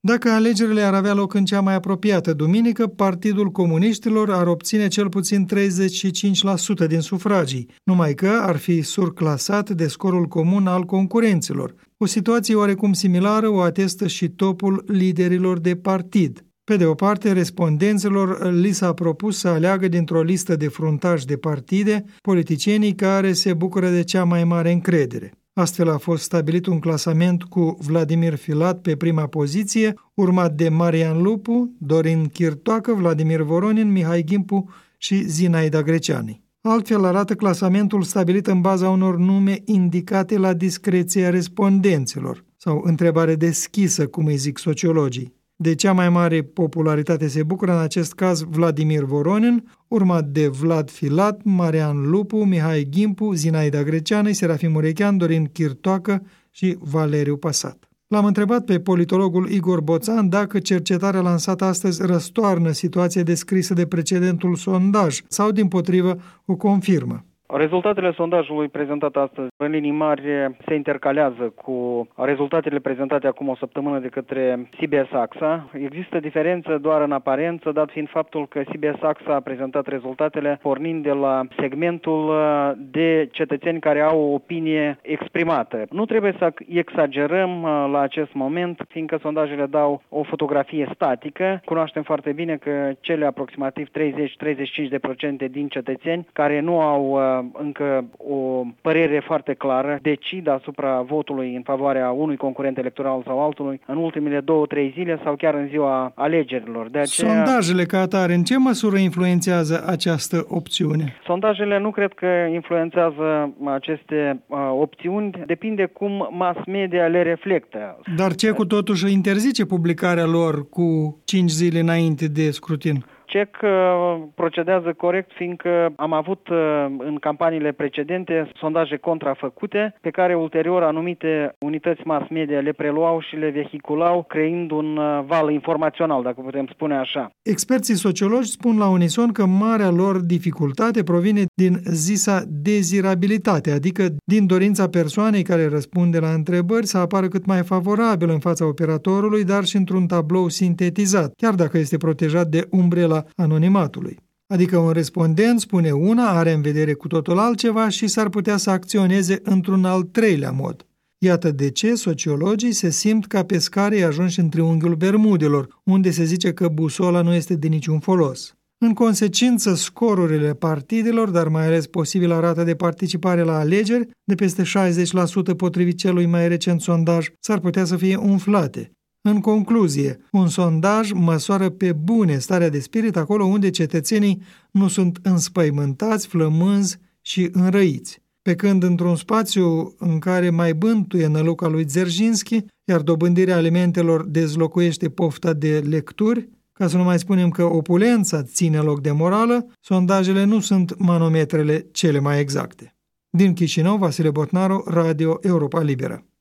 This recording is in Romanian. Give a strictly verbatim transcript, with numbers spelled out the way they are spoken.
Dacă alegerile ar avea loc în cea mai apropiată duminică, Partidul Comuniștilor ar obține cel puțin treizeci și cinci la sută din sufragii, numai că ar fi surclasat de scorul comun al concurenților. O situație oarecum similară o atestă și topul liderilor de partid. Pe de o parte, respondenților li s-a propus să aleagă dintr-o listă de fruntași de partide politicienii care se bucură de cea mai mare încredere. Astfel a fost stabilit un clasament cu Vladimir Filat pe prima poziție, urmat de Marian Lupu, Dorin Chirtoacă, Vladimir Voronin, Mihai Gimpu și Zinaida Greceani. Altfel arată clasamentul stabilit în baza unor nume indicate la discreția respondenților, sau întrebare deschisă, cum îi zic sociologii. De cea mai mare popularitate se bucură în acest caz Vladimir Voronin, urmat de Vlad Filat, Marian Lupu, Mihai Gimpu, Zinaida Greceană, Serafim Urechean, Dorin Chirtoacă și Valeriu Pasat. L-am întrebat pe politologul Igor Boțan dacă cercetarea lansată astăzi răstoarnă situația descrisă de precedentul sondaj sau, dimpotrivă, o confirmă. Rezultatele sondajului prezentat astăzi, în linii mari, se intercalează cu rezultatele prezentate acum o săptămână de către C B S A X A. Există diferență doar în aparență, dat fiind faptul că C B S A X A a prezentat rezultatele pornind de la segmentul de cetățeni care au o opinie exprimată. Nu trebuie să exagerăm la acest moment, fiindcă sondajele dau o fotografie statică. Cunoaștem foarte bine că cele aproximativ treizeci la treizeci și cinci la sută din cetățeni care nu au încă o părere foarte clară, decid asupra votului în favoarea unui concurent electoral sau altului în ultimele două, trei zile sau chiar în ziua alegerilor. De aceea, sondajele ca atare, în ce măsură influențează această opțiune? Sondajele nu cred că influențează aceste uh, opțiuni, depinde cum mass media le reflectă. Dar C E C-ul totuși interzice publicarea lor cu cinci zile înainte de scrutin? C E C procedează corect, fiindcă am avut în campaniile precedente sondaje contrafăcute, pe care ulterior anumite unități mass media le preluau și le vehiculau, creând un val informațional, dacă putem spune așa. Experții sociologi spun la unison că marea lor dificultate provine din zisa dezirabilitate, adică din dorința persoanei care răspunde la întrebări să apară cât mai favorabil în fața operatorului, dar și într-un tablou sintetizat, chiar dacă este protejat de umbrela anonimatului. Adică un respondent spune una, are în vedere cu totul altceva și s-ar putea să acționeze într-un al treilea mod. Iată de ce sociologii se simt ca pescarii ajunși în triunghiul Bermudelor, unde se zice că busola nu este de niciun folos. În consecință, scorurile partidelor, dar mai ales posibilă rată de participare la alegeri, de peste șaizeci la sută potrivit celui mai recent sondaj, s-ar putea să fie umflate. În concluzie, un sondaj măsoară pe bune starea de spirit acolo unde cetățenii nu sunt înspăimântați, flămânzi și înrăiți. Pe când într-un spațiu în care mai bântuie năluca lui Dzerzhinski, iar dobândirea alimentelor dezlocuiește pofta de lecturi, ca să nu mai spunem că opulența ține loc de morală, sondajele nu sunt manometrele cele mai exacte. Din Chișinău, Vasile Botnaru, Radio Europa Liberă.